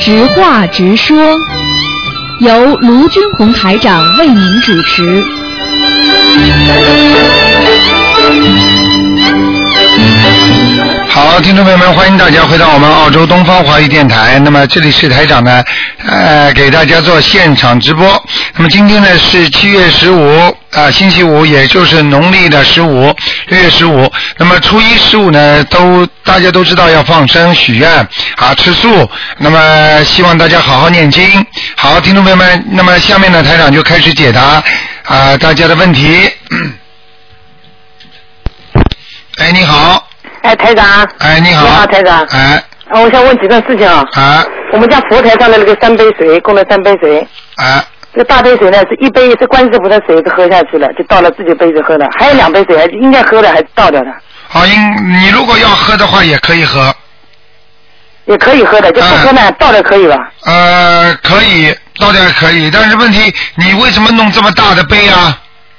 直话直说，由卢军红台长为您主持。 好，听众朋友们，欢迎大家回到我们澳洲东方华语电台。那么这里是台长呢，给大家做现场直播。那么今天呢是7月15星期五，也就是农历的15，6月15。那么初一15呢，大家都知道要放生许愿吃素。那么希望大家好好念经。好，听众朋友们，那么下面呢台长就开始解答大家的问题。哎，你好。 哎，台长。 哎，你好。 你好，台长。 哎。 我想问几件事情啊。我们家佛台上的那个3杯水，供了3杯水。这大杯水呢，是1杯是观世菩萨水喝下去了，就倒了自己杯子喝的，还有2杯水还应该喝的，还是倒掉的。 好，你如果要喝的话，也可以喝。 也可以喝的，就不喝呢，倒掉可以吧？ 可以，倒掉可以，但是问题你为什么弄这么大的杯啊？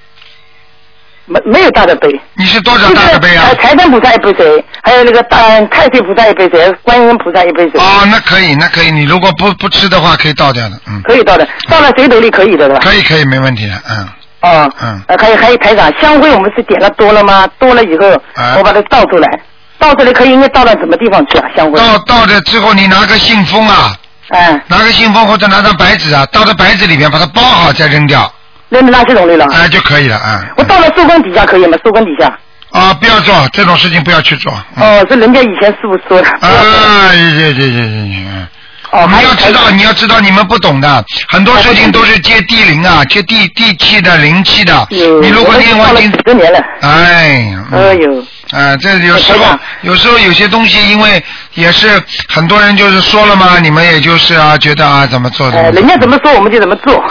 没有大的杯。 你是多少大的杯啊？ 财神菩萨1杯水，还有那个太岁菩萨1杯水，观音菩萨1杯水。 哦，那可以，你如果不吃的话，可以倒掉的， 可以倒的，倒到水斗里可以的，对吧？ 可以，没问题的， 还有台长，香灰我们是点了多了吗？多了以后，我把它倒出来，可以应该倒到什么地方去啊？香灰。 倒了之后，你拿个信封啊，拿个信封或者拿张白纸啊，倒到白纸里面，把它包好再扔掉。 扔到垃圾桶里了。 就可以了我到了树根底下可以吗？树根底下。 不要做这种事情，不要去做。 是人家以前师傅说的。 你要知道，你们不懂的，很多事情都是接地灵啊，接地气的灵气的。你如果念完经 ，10年了。 这有时候有些东西，因为也是很多人就是说了嘛，你们也就是觉得怎么做的。 人家怎么说我们就怎么做。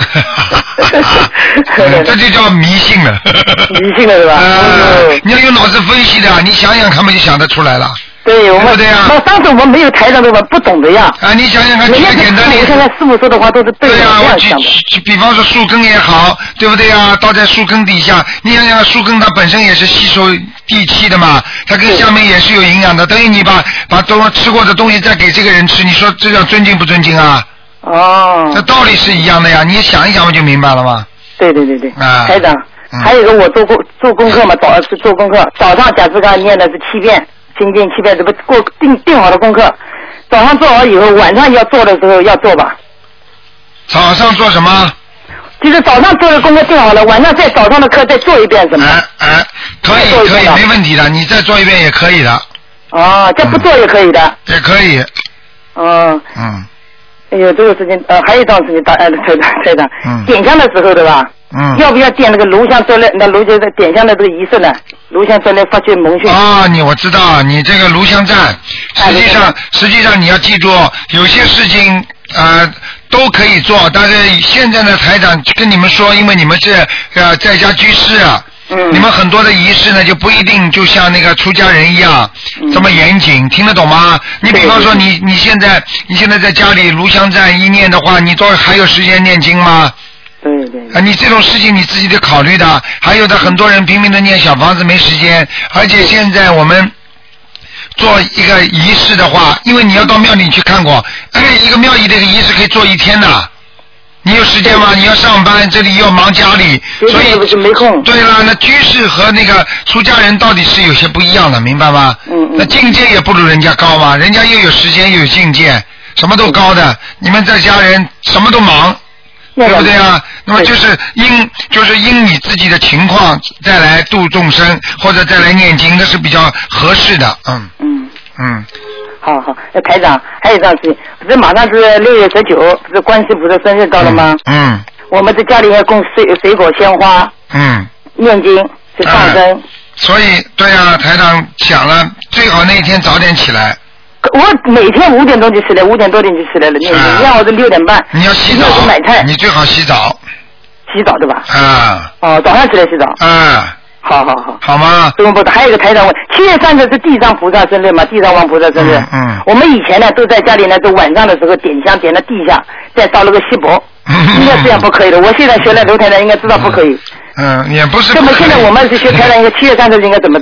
这就叫迷信了。 迷信了是吧？ 你要用脑子分析的，你想想看嘛，就想得出来了。 对，我们对呀。 那上次我们没有台上的，我不懂的呀。 你想想看，举个简单的。 我现在师傅说的话都是对的。对呀， 比方说树根也好，对不对呀？倒在树根底下，你想想树根它本身也是吸收地气的嘛，它跟下面也是有营养的。等于你把吃过的东西再给这个人吃，你说这叫尊敬不尊敬啊？这道理是一样的呀，你想一想我就明白了嘛。 对。台长，还有一个我做功课嘛，做功课，早上假设念的是7遍。心经7遍，这不定好的功课，早上做好以后，晚上要做的时候要做吧。 早上做什么？ 就是早上做的功课定好了，晚上再早上的课再做一遍什么？ 可以，没问题的，你再做一遍也可以的。 这不做也可以的。 也可以。 哎呦，这个事情还有一桩事情，台长，点香的时候对吧？要不要点那个炉香专列？那炉就是点香的这个仪式呢？炉香专列发去蒙讯。 我知道，你这个炉香站，实际上你要记住，有些事情都可以做，但是现在的台长跟你们说，因为你们是在家居士你们很多的仪式呢就不一定就像那个出家人一样这么严谨，听得懂吗？你比方说你现在在家里炉香站一念的话，你都还有时间念经吗？ 对。 你这种事情你自己得考虑的。还有的很多人拼命的念小房子没时间，而且现在我们做一个仪式的话，因为你要到庙里去看过，一个庙里的一个仪式可以做1天的。你有时间吗？你要上班，这里又忙家里，所以就没空。 对了，那居士和那个出家人到底是有些不一样的，明白吗？那境界也不如人家高嘛，人家又有时间又有境界，什么都高的。你们在家人什么都忙。对不对啊？那么就是因你自己的情况再来度众生，或者再来念经，那是比较合适的。 好，台长，还有一桩事情，不是马上是6月19，不是观世菩萨生日到了吗？我们在家里要供水果鲜花。念经去放生。 所以对啊，台长想了，最好那一天早点起来。 我每天5点钟就起来，5点多点就起来了。你让我是6点半。 你要洗澡。 买菜。 你最好洗澡。 洗澡对吧？早上起来洗澡。好吗？还有一个台长问，7月30是地藏菩萨生日嘛？地藏王菩萨生日。我们以前呢都在家里呢，就晚上的时候点香点到地下，再烧了个锡箔。应该这样不可以的。我现在学了卢台长应该知道不可以。 也不是。 那么现在我们是学台长，应该7月30应该怎么做？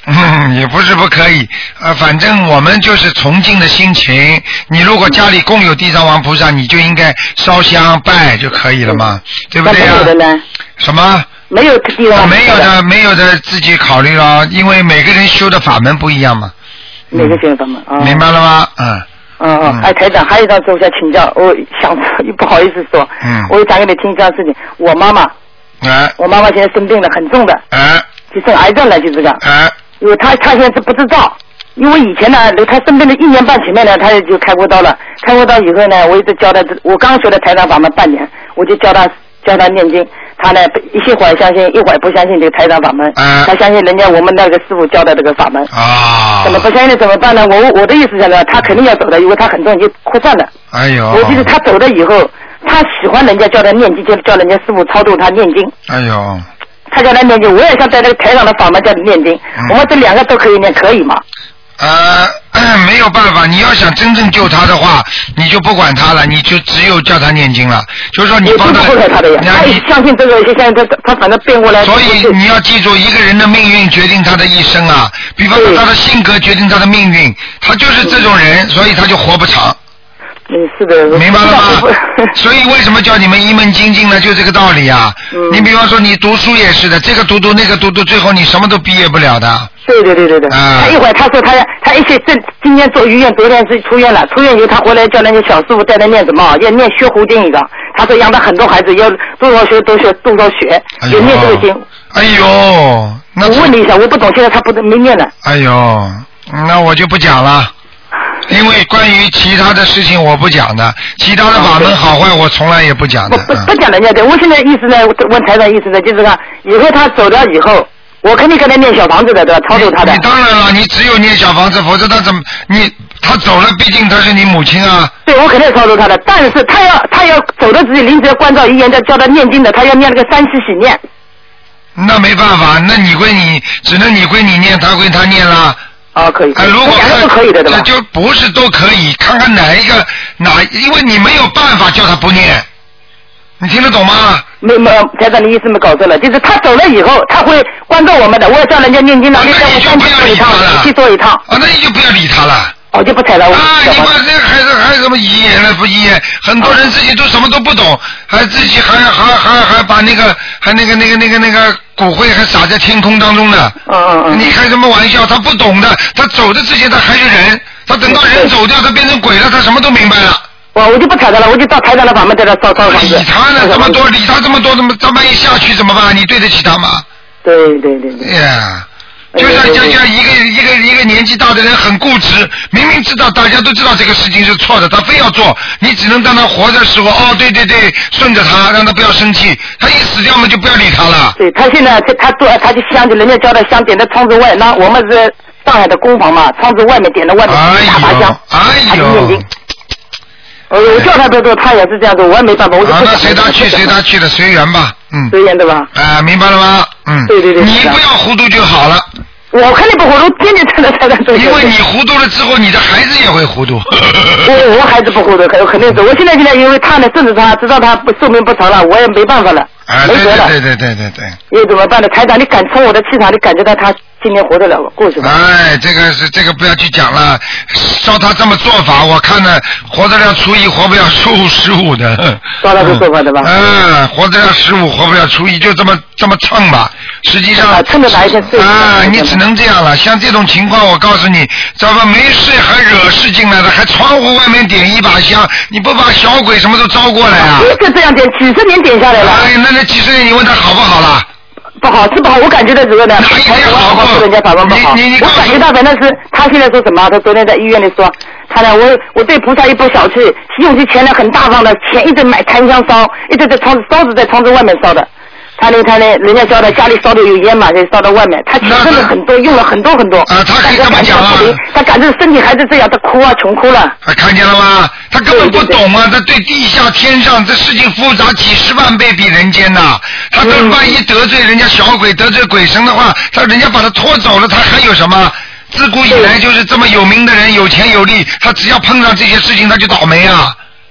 也不是不可以，反正我们就是崇敬的心情。你如果家里供有地藏王菩萨，你就应该烧香拜就可以了嘛，对不对呀？ 没有的呢？ 什么？ 没有地藏王菩萨。 没有的自己考虑了，因为每个人修的法门不一样嘛。 每个修的法门啊。 明白了吗？ 哎，台长，还有一张我想请教，我想又不好意思说，我讲给你听一件事情。我妈妈现在生病了，很重的，就生癌症了，就这个，因为她现在是不知道，因为以前呢，她生病的1年半前面呢，她就开过刀了，开过刀以后呢，我一直教她，我刚学的台长法门半年，我就教她念经，她呢一会儿相信，一会儿不相信这个台长法门，她相信人家我们那个师傅教的这个法门，怎么不相信怎么办呢？我的意思是呢，她肯定要走的，因为她很重已经扩散了。哎呦！我记得她走了以后，她喜欢人家叫她念经，就叫人家师傅超度她念经。哎呦！她叫她念经，我也想在这个台上的法门叫她念经，我们这2个都可以念，可以吗？ 没有办法，你要想真正救他的话，你就不管他了，你就只有叫他念经了。就是说你帮他， 他相信这个，相信他反正变过来。 所以你要记住，一个人的命运决定他的一生啊。比方说他的性格决定他的命运，他就是这种人，所以他就活不长。 是的。 明白了吗？所以为什么叫你们一门精进呢？就这个道理啊。你比方说你读书也是的，这个读那个读，最后你什么都毕业不了的。 对。他一会儿他说他一些今天做医院，昨天是出院了，出院以后他回来叫人家小师傅带他念什么？要念学胡经一个。他说养的很多孩子要多少学多少学，就念这个经。 哎呦，那我问你一下，我不懂，现在他没念了。 哎呦，那我就不讲了。因为关于其他的事情我不讲的，其他的法门好坏我从来也不讲的。 不讲人家的，我现在意思呢，问台长意思呢，就是看以后他走了以后，我肯定给他念小房子的，对吧？超度他的。 你当然了，你只有念小房子，否则他他走了，毕竟他是你母亲啊。 对，我肯定超度他的，但是他要走的自己临时要关照遗言，叫他念经的，他要念那个3次喜念。 那没办法，那只能你归你念，他归他念啦。 可以。 如果 2个都可以的，对吧？ 就不是都可以，看看因为你没有办法叫他不念，你听得懂吗？ 没，台长的意思没搞错了，就是他走了以后，他会关照我们的，我要叫人家念经了， 那你就不要理他了， 去做一趟。 那你就不要理他了。 就不睬了。 你把这个孩子还什么遗言了不遗言？很多人自己都什么都不懂，还自己还把那个骨灰还撒在天空当中呢。你开什么玩笑？他不懂的，他走的之前他还是人，他等到人走掉，他变成鬼了，他什么都明白了。 我就不睬他了，我就到台长的法门在这烧房子。 理他呢？这么多，理他这么多，这万一下去怎么办？你对得起他吗？ 对。 哎呀。就像一个年纪大的人很固执，明明知道大家都知道这个事情是错的，他非要做，你只能当他活着的时候，对，顺着他，让他不要生气，他一死掉嘛就不要理他了。对， 他现在他就香，人家教的香点在窗子外，那我们是上海的工坊嘛，窗子外面点的外面大把香，他就念经。我叫他多，他也是这样子，我也没办法，我就不那随他去的，随缘吧， 随缘对吧？ 明白了吗？ 对。 你不要糊涂就好了。 我肯定不糊涂，天天在那做。 因为你糊涂了之后，你的孩子也会糊涂。 我孩子不糊涂，肯定是。我现在因为他呢，甚至他知道他寿命不长了，我也没办法了。没辙了。对。因为怎么办呢？台长，你敢从我的气场，你感觉到他今年活得了过去吗？ 这个不要去讲了。照他这么做法，我看呢，活得了初一，活不了初15的。 照他这做法对吧？ 活得了15，活不了初一，就这么蹭吧。实际上蹭着哪一天你只能这样了。像这种情况，我告诉你，知道吧？没事还惹事进来的，还窗户外面点一把香，你不把小鬼什么都招过来啊？ 就这样点，几十年点下来了。 那几十年，你问他好不好了？ 不好，是不好。我感觉到这个呢， 哪一天好过？ 人家法官不好。我感觉到反正是他现在说什么？他昨天在医院里说，他呢，我对菩萨一不小气，用起钱来很大方的，钱一直买檀香烧，一直在烧在窗子外面烧的。他呢，人家烧的家里烧的有烟嘛，就烧到外面。他钱真的很多，用了很多。 他可以这么讲啊。 他感觉身体还是这样，他哭啊，穷哭了。 看见了吗？他根本不懂啊！他对地下天上这事情复杂几10万倍比人间呐。他都万一得罪人家小鬼，得罪鬼神的话，人家把他拖走了，他还有什么？自古以来就是这么有名的人，有钱有力，他只要碰上这些事情，他就倒霉啊。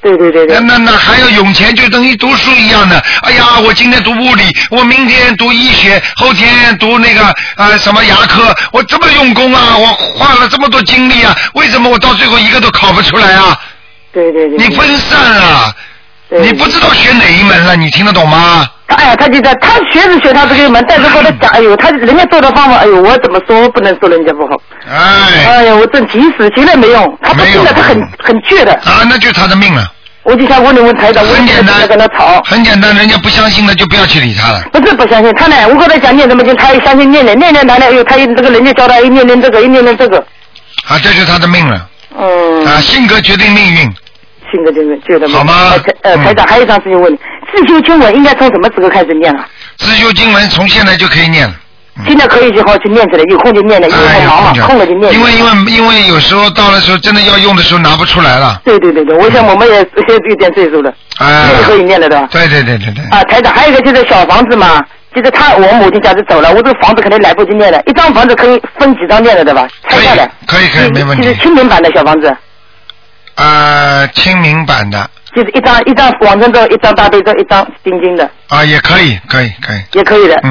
对对对对。 那还要涌钱，就等于读书一样的。哎呀，我今天读物理，我明天读医学，后天读那个什么牙科，我这么用功啊，我花了这么多精力啊，为什么我到最后一个都考不出来啊？ 对对对。 你分散了，你不知道学哪一门了，你听得懂吗？ 他就在他学是学他这个门，但是跟他讲，哎呦，他人家做的方法，哎呦，我怎么说不能说人家不好。哎呀，我真急死，现在没用，他不听的，他很倔的。 那就是他的命了。 我就想问台长， 很简单， 跟他吵。很简单，人家不相信的就不要去理他了。 不是不相信他呢，我跟他讲念什么经，他也相信念他呢，哎呦，他这个人家教他念这个，念这个。 这就是他的命了。性格决定命运。 性格决定。 好吗？ 台长，还有一桩事情问你。自修经文应该从什么时候开始念啊？ 自修经文从现在就可以念了。 现在可以就好去念起来，有空就念了，因为忙嘛，空了就念。 因为有时候到了时候真的要用的时候拿不出来了。对， 我想我们也现在有点岁数了，也可以念了的。对。台长，还有一个就是小房子嘛，就是我母亲家就走了，我这个房子肯定来不及念了，一张房子可以分几张念了的吧？拆下来。可以，没问题。就是清明版的小房子。 清明版的。 就是一张往生咒，一张大悲咒，一张心经的。 也可以。 也可以的。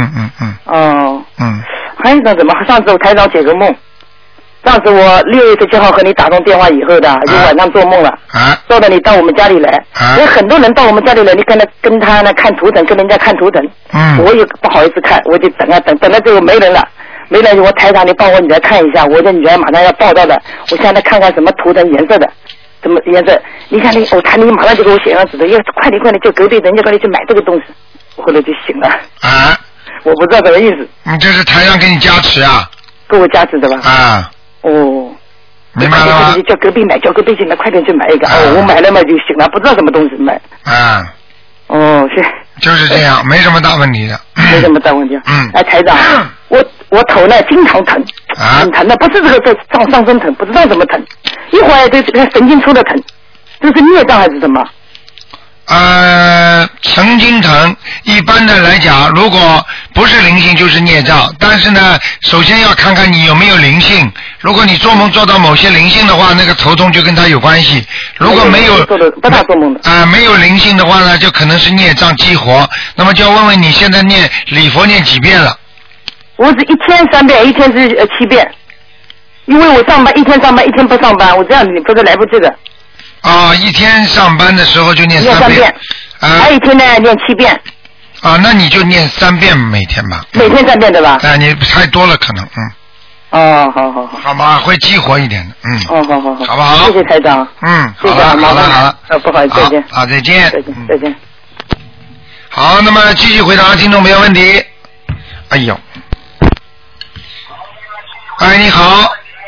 还有一张什么？上次我台长解个梦，上次我6月17号和你打通电话以后的，就晚上做梦了。做的你到我们家里来，有很多人到我们家里来，你跟他呢看图腾，跟人家看图腾。我也不好意思看，我就等到最后没人了。没人，我台长你帮我女儿看一下，我的女儿马上要报道的，我现在看看什么图腾颜色的。什么颜色？你看你马上就给我写上纸的，要快点，叫隔壁人家快点去买这个东西。我后来就醒了。我不知道什么意思。 这是台上给你加持啊？ 给我加持的吧？明白了吗？叫隔壁买，叫隔壁去买，快点去买一个。我买了嘛就行了，不知道什么东西买。是。就是这样，没什么大问题的。 没什么大问题。台长，我头呢经常疼，很疼的，不是这个上身疼，不知道怎么疼。一会儿这个神经出的疼，这是孽障还是什么？ 神经疼，一般的来讲，如果不是灵性就是孽障。但是呢，首先要看看你有没有灵性。如果你做梦做到某些灵性的话，那个头痛就跟它有关系。如果没有， 不大做梦的。 没有灵性的话呢，就可能是孽障激活。那么就要问问你现在念礼佛念几遍了？ 我是1天3遍，一天是7遍。因为我上班一天上班一天不上班，我这样子不是来不及的。 一天上班的时候就念3遍， 还有一天呢念7遍。 那你就念3遍每天吧。 每天3遍对吧？ 你太多了可能， 好。 好吗？会激活一点的， 好， 好不好？ 谢谢台长。 好了， 好了。不好意思，再见。 好，再见。 再见。 好，那么继续回答听众没有问题。哎呦，你好。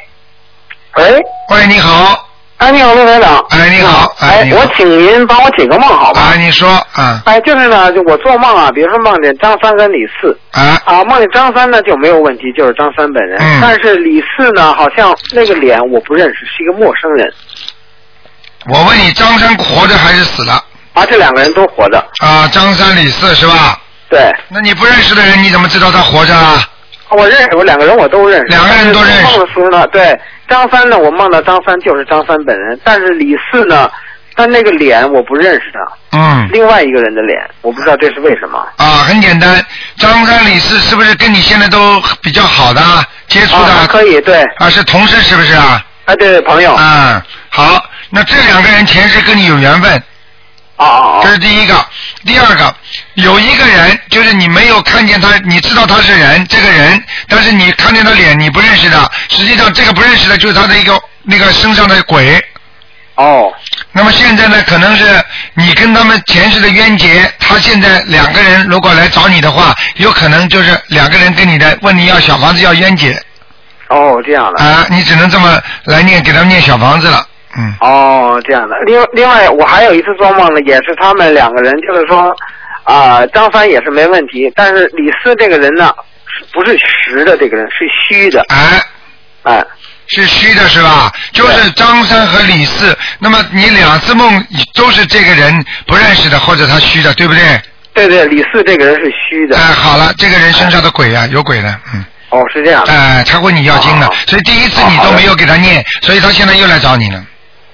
喂，你好。 你好，陆台长。 你好。 我请您帮我解个梦，好吧？ 你说。 就是呢，就我做梦啊，比如说梦见张三跟李四。梦见张三呢就没有问题，就是张三本人。但是李四呢，好像那个脸我不认识，是一个陌生人。 我问你，张三活着还是死了？ 这2个人都活着。 张三李四是吧？ 对。 那你不认识的人，你怎么知道他活着啊？ 我认识，我2个人我都认识。2 个人都认识。 梦的时候呢，对。张三呢，我梦到张三就是张三本人，但是李四呢，但那个脸我不认识他。另外一个人的脸，我不知道这是为什么。 很简单，张三李四是不是跟你现在都比较好的接触的？ 可以，对。 是同事是不是啊？ 对，朋友。 好，那这2个人前世跟你有缘分。这是第一个。第二个，有一个人就是你没有看见他，你知道他是人，这个人，但是你看见他脸你不认识的，实际上这个不认识的就是他的一个那个身上的鬼。那么现在呢，可能是你跟他们前世的冤结，他现在2个人如果来找你的话，有可能就是2个人跟你的问你要小房子要冤结。 这样的。 你只能这么来念，给他们念小房子了。 这样的。另外我还有一次做梦呢，也是他们2个人，就是说张三也是没问题，但是李四这个人呢，不是实的，这个人是虚的。 是虚的是吧？就是张三和李四，那么你2次梦都是这个人不认识的，或者他虚的，对不对？ 对，李四这个人是虚的。 好了，这个人身上的鬼有鬼的。 是这样的。 他问你要经的，所以第一次你都没有给他念，所以他现在又来找你了。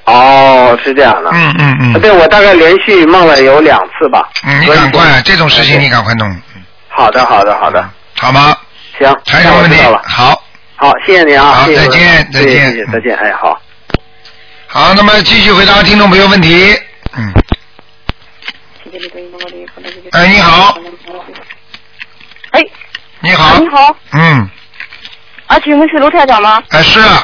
哦，是这样的。对，我大概连续梦了有2次吧。 你赶快，这种事情你赶快弄。 好的。好吗？ 行， 台长问题好， 谢谢您啊。 好，再见。 再见。哎，好。 好，那么继续回答听众朋友问题。哎，你好。 哎。 你好。 你好。请问是卢台长吗？ 是啊。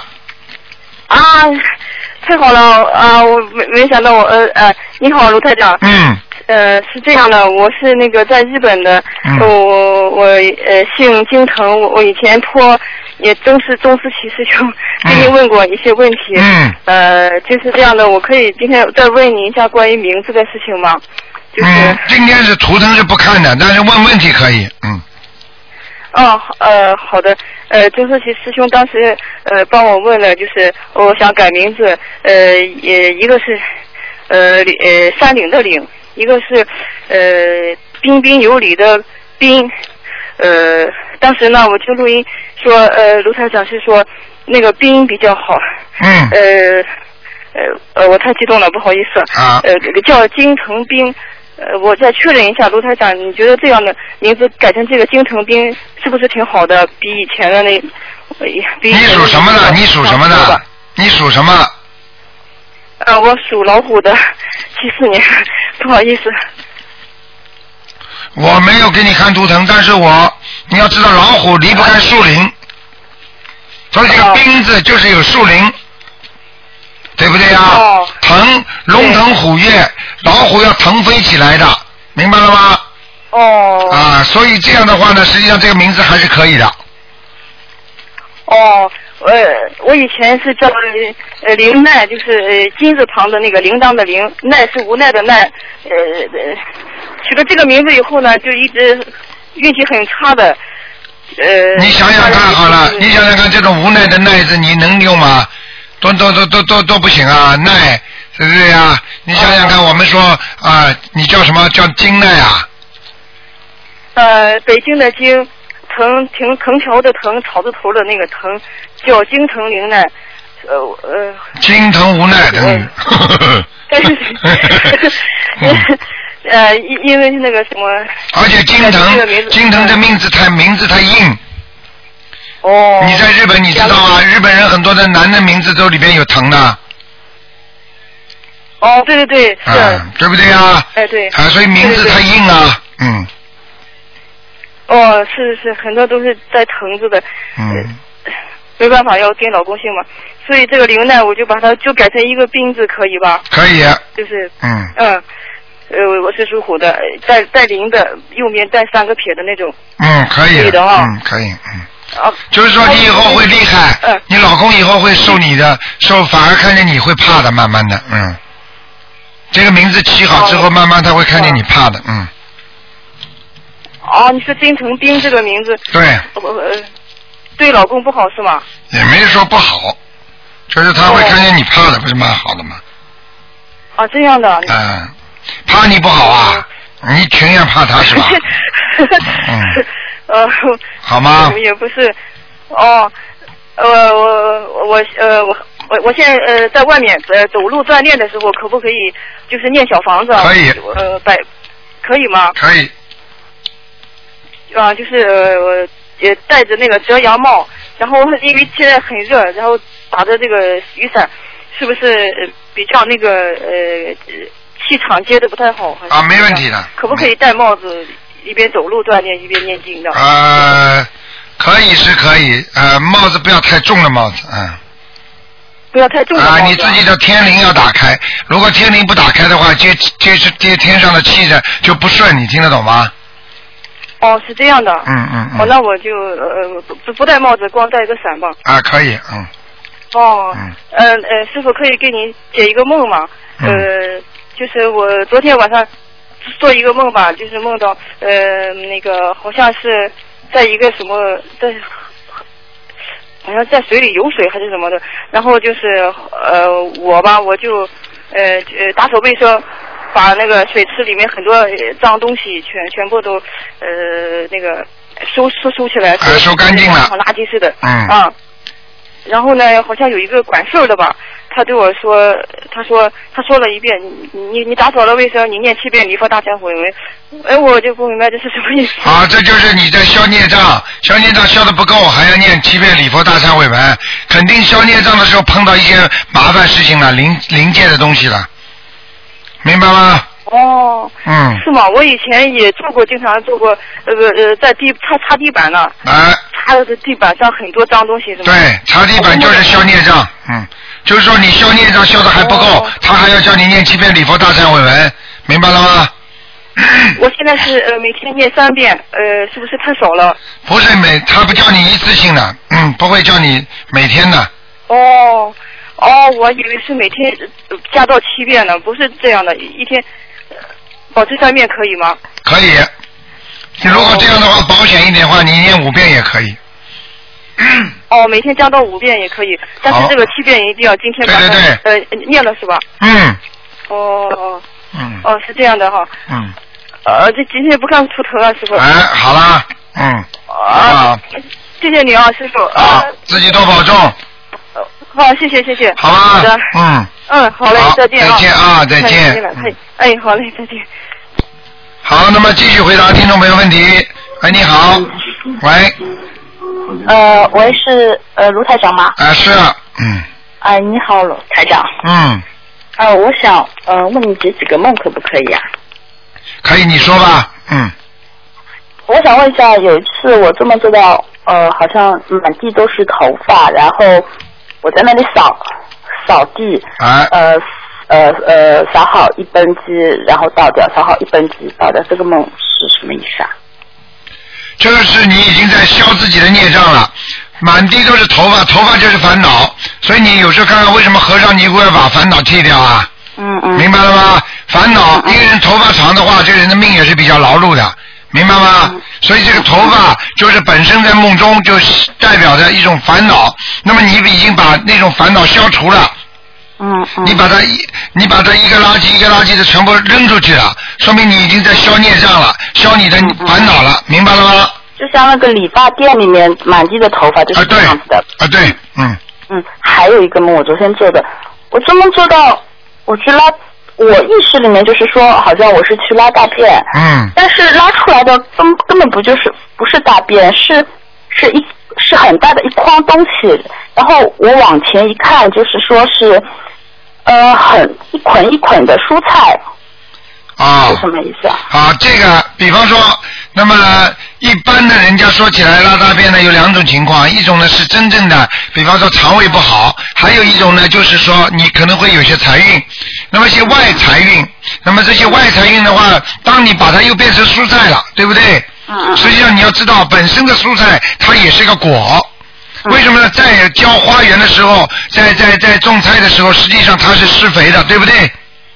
太好了啊！我没想到你好，卢台长。是这样的，我是那个在日本的，我姓京城，我以前托也宗师骑士兄跟您问过一些问题。就是这样的，我可以今天再问您一下关于名字的事情吗？就是今天是图腾是不看的，但是问题可以。 好的。宗师师兄当时帮我问了，就是我想改名字，一个是山岭的岭，一个是彬彬有礼的彬。当时呢，我听录音说，卢台长是说那个彬比较好。我太激动了，不好意思。叫京城彬。我再确认一下，卢台长，你觉得这样的名字改成这个京城彬是不是挺好的？比以前的那， 你属什么的？你属什么？ 我属老虎的，74年，不好意思。 我没有给你看图腾，但是你要知道，老虎离不开树林，所以这个彬字就是有树林。对不对呀？龙腾虎跃，老虎要腾飞起来的，明白了吗？所以这样的话呢，实际上这个名字还是可以的。 我以前是叫铃奈，就是金字旁的那个铃铛的铃，奈是无奈的奈。取了这个名字以后呢，就一直运气很差的。 你想想看好了，你想想看，这种无奈的奈字你能用吗？都不行啊，奈，是不是呀？你想想看，我们说你叫什么？叫京奈啊？ 北京的京，藤条的藤，草字头的那个藤，叫京城铃奈。 京城无奈的。 因为那个什么。 而且京城的名字太硬。你在日本你知道啊？日本人很多的男的名字都里边有藤的。 对，是。 对不对啊？ 对。 所以名字太硬了。 是，很多都是带藤字的。没办法，要跟老公姓嘛。所以这个铃奈我就把它就改成一个彬字，可以吧？ 可以。 就是。我是属虎的，带铃的，右面带3个撇的那种。 可以。可以的啊。可以。就是说你以后会厉害，你老公以后会受你的反而看见你会怕的，慢慢的。这个名字起好之后，慢慢他会看见你怕的。 你说京城彬这个名字。 对。 对老公不好是吗？ 也没说不好，就是他会看见你怕的，不是蛮好的吗？ 这样的。 怕你不好啊，你情愿怕他是吧？好吗？ 也不是。我现在在外面走路锻炼的时候，可不可以就是念小房子？ 可以。 可以吗？ 可以。 就是我也戴着那个遮阳帽，然后因为现在很热，然后打着这个雨伞，是不是比较那个气场接的不太好？ 没问题的。 可不可以戴帽子？一边走路锻炼一边念经的。 可以是可以，帽子不要太重的帽子， 不要太重的帽子。 你自己的天灵要打开，如果天灵不打开的话，接天上的气的就不顺，你听得懂吗？ 是这样的。那我就不戴帽子，光戴一个伞吧。 可以， 师傅可以给您解一个梦吗？就是我昨天晚上。做一个梦吧，就是梦到那个好像是在一个什么好像在水里游水还是什么的，然后就是我就打扫卫生，把那个水池里面很多脏东西全部都收起来， 收干净了， 像垃圾似的。 然后呢，好像有一个管事儿的吧，他对我说，他说了一遍，你打扫了卫生，你念7遍礼佛大忏悔文。哎，我就不明白这是什么意思。 啊，这就是你在消孽障，消孽障消的不够，还要念7遍礼佛大忏悔文，肯定消孽障的时候碰到一些麻烦事情了，灵界的东西了，明白吗？ 哦，是吗？我以前也做过，经常做过，在擦地板呢。擦的地板上很多脏东西，是吗？ 对，擦地板就是消孽障，就是说你消孽障消的还不够，他还要叫你念7遍礼佛大忏悔文，明白了吗？ 我现在是每天念3遍，是不是太少了？ 不是他不叫你一次性的，不会叫你每天的。 哦，我以为是每天加到7遍呢，不是这样的，一天保持3遍可以吗？ 可以，你如果这样的话，保险一点的话，你念5遍也可以。 每天加到5遍也可以，但是这个7遍一定要今天把它念了是吧？是这样的哈。这今天不看图腾啊，师傅。 好啦， 谢谢你啊，师傅。 自己多保重。 好，谢谢。 好吧。 好的。好嘞，再见啊。 再见啊，再见。 好嘞，再见。 好，那么继续回答听众朋友问题。喂，你好。喂。 喂，是卢台长吗？ 是。 你好，卢台长。我想问你几个梦可不可以啊？ 可以，你说吧。 我想问一下，有一次我做梦做到好像满地都是头发，然后我在那里扫地，扫好1畚箕，然后倒掉，扫好1畚箕，倒掉，这个梦是什么意思啊？ 这个是你已经在消自己的孽障了，满地都是头发，头发就是烦恼，所以你有时候看看为什么和尚尼姑要把烦恼剃掉啊？明白了吗？烦恼，一个人头发长的话，这个人的命也是比较劳碌的，明白吗？所以这个头发就是本身在梦中就代表着一种烦恼，那么你已经把那种烦恼消除了。你把它一个垃圾的全部扔出去了，说明你已经在消孽障了，消你的烦恼了，明白了吗？ 就像那个理发店里面满地的头发就是这样子的。 对。 还有一个梦我昨天做的，我做梦做到我去拉，我意识里面就是说好像我是去拉大便，但是拉出来的根本不是大便，是很大的一筐东西，然后我往前一看，就是说是很一捆一捆的蔬菜。是什么意思啊？ 这个比方说，那么一般的人家说起来拉大便呢有2种情况，一种呢是真正的比方说肠胃不好，还有一种呢就是说你可能会有些财运，那么些外财运，那么这些外财运的话，当你把它又变成蔬菜了，对不对？实际上你要知道本身的蔬菜它也是个果，为什么呢？在浇花园的时候，在种菜的时候，实际上它是施肥的，对不对？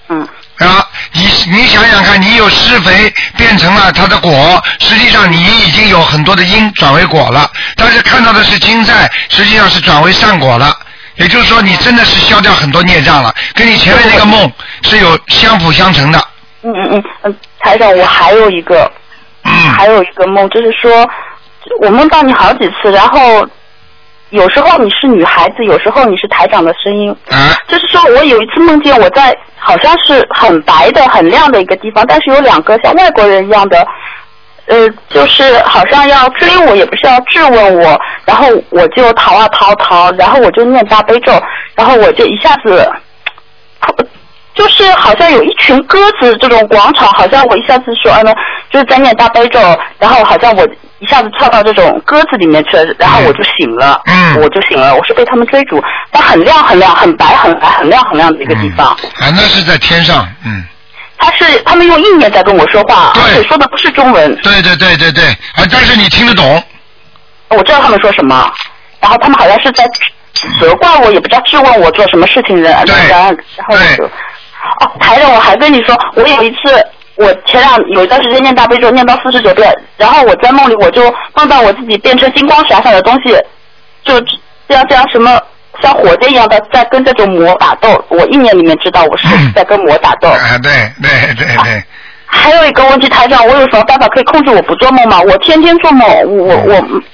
你想想看，你有施肥变成了它的果，实际上你已经有很多的因转为果了，但是看到的是青菜，实际上是转为善果了，也就是说你真的是消掉很多孽障了，跟你前面那个梦是有相辅相成的。 台长，我还有一个梦，就是说我梦到你好几次，然后有时候你是女孩子，有时候你是台长的声音。就是说我有一次梦见我在好像是很白的很亮的一个地方，但是有2个像外国人一样的就是好像要追我，也不是要质问我，然后我就逃啊逃，然后我就念大悲咒，然后我就一下子就是好像有一群鸽子这种广场，好像我一下子说就是在念大悲咒，然后好像我一下子跳到这种鸽子里面去了，然后我就醒了，我是被他们追逐，但很亮很亮，很白很白，很亮很亮的一个地方。 那是在天上。 他们用意念在跟我说话，而且说的不是中文。 对，但是你听得懂。 我知道他们说什么，然后他们好像是在责怪我，也不知道质问我做什么事情，然后我就台长，我还跟你说，我有一次，我有一段时间念大悲咒念到49遍，然后我在梦里我就梦到我自己变成金光闪闪的东西，就这样什么像火箭一样的在跟这种魔打斗，我意念里面知道我是在跟魔打斗。 对。 还有一个问题，台长，我有什么办法可以控制我不做梦吗？我天天做梦，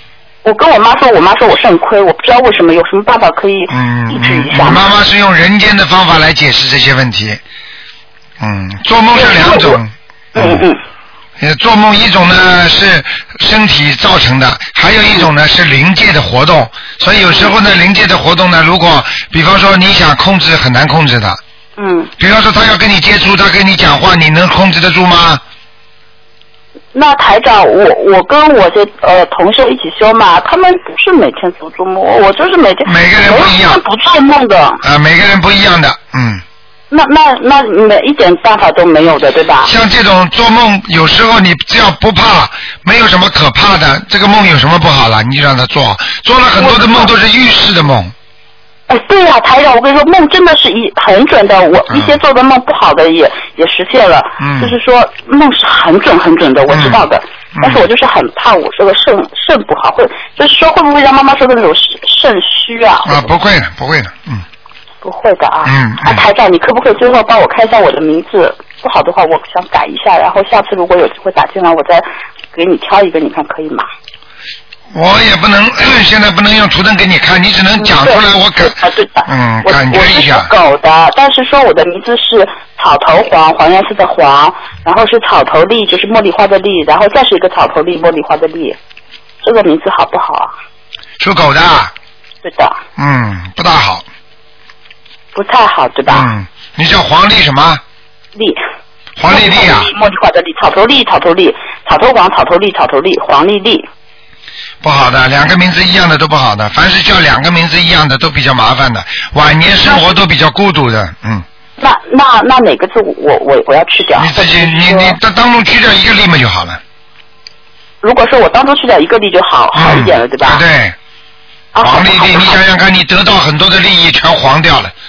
我跟我妈说我肾亏，我不知道为什么，有什么办法可以抑制一下？ 我妈妈是用人间的方法来解释这些问题。做梦是2种。做梦一种呢是身体造成的，还有一种呢是灵界的活动。所以有时候呢，灵界的活动呢，如果比方说你想控制，很难控制的。比方说他要跟你接触，他跟你讲话，你能控制得住吗？ 那台长，我跟我的同事一起修嘛，他们不是每天做梦，我就是每天。 每个人不一样。 不做梦的。 每个人不一样的， 那每一点办法都没有的，对吧？ 像这种做梦，有时候你只要不怕，没有什么可怕的，这个梦有什么不好了？你就让他做了很多的梦都是预示的梦。 对呀，台长，我跟你说，梦真的是很准的。我一些做的梦不好的也实现了，就是说梦是很准的，我知道的。但是我就是很怕我这个肾不好，就是说会不会让妈妈说的那种肾虚啊？ 不会的。 不会的啊。台长，你可不可以最后帮我看一下我的名字？不好的话，我想改一下，然后下次如果有机会打进来，我再给你挑一个，你看可以吗？ 我也不能，现在不能用图腾给你看，你只能讲出来，我感对的， 感觉一下。 我是狗的，但是说我的名字是草头黄，黄颜色的黄，然后是草头丽，就是茉莉花的丽，然后再是一个草头丽，茉莉花的丽，这个名字好不好啊？ 属狗的。 对的。 不大好。 不太好，对吧？ 你叫黄丽什么？ 丽。 黄丽丽啊。 茉莉花的丽，草头丽，草头丽，草头黄，草头丽，草头丽，黄丽丽。 不好的，两个名字一样的都不好的，凡是叫两个名字一样的都比较麻烦的，晚年生活都比较孤独的。 那哪个字我要去掉？ 你自己你当中去掉一个丽嘛就好了。 如果说我当中去掉一个丽就好一点了，对吧？ 对。黄丽丽，你想想看，你得到很多的利益全黄掉了。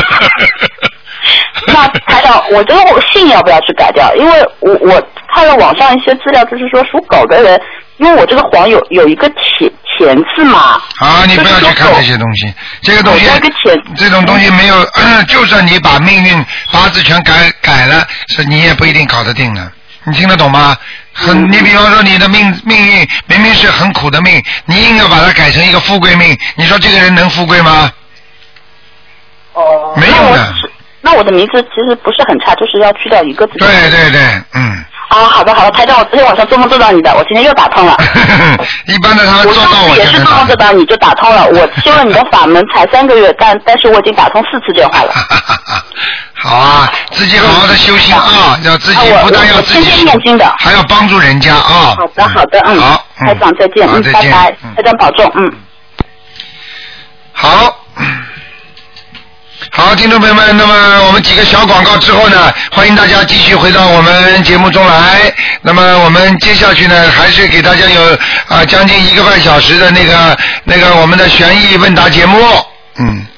那台长，我这个姓要不要去改掉？因为我看了网上一些资料，就是说属狗的人，因为我这个黄有一个田字嘛。 你不要去看这些东西，这个东西，这种东西没有，就算你把命运八字全改了，是你也不一定搞得定的。你听得懂吗？你比方说你的命运明明是很苦的命，你硬要把它改成一个富贵命，你说这个人能富贵吗？没有的。 那我的名字其实不是很差，就是要去掉一个字。 对， 好的，台长，我昨天晚上做梦做到你的，我今天又打通了。 一般的他们做到我也是做梦做到你就打通了，我修了你的法门才3个月，但是我已经打通4次电话了。 好啊，自己好好的修心啊，要自己不但要自己天天念经的， 还要帮助人家啊。 好的， 好， 台长再见，拜拜，台长保重， 好，听众朋友们，那么我们几个小广告之后呢，欢迎大家继续回到我们节目中来。那么我们接下去呢，还是给大家有将近1个半小时的那个我们的悬疑问答节目。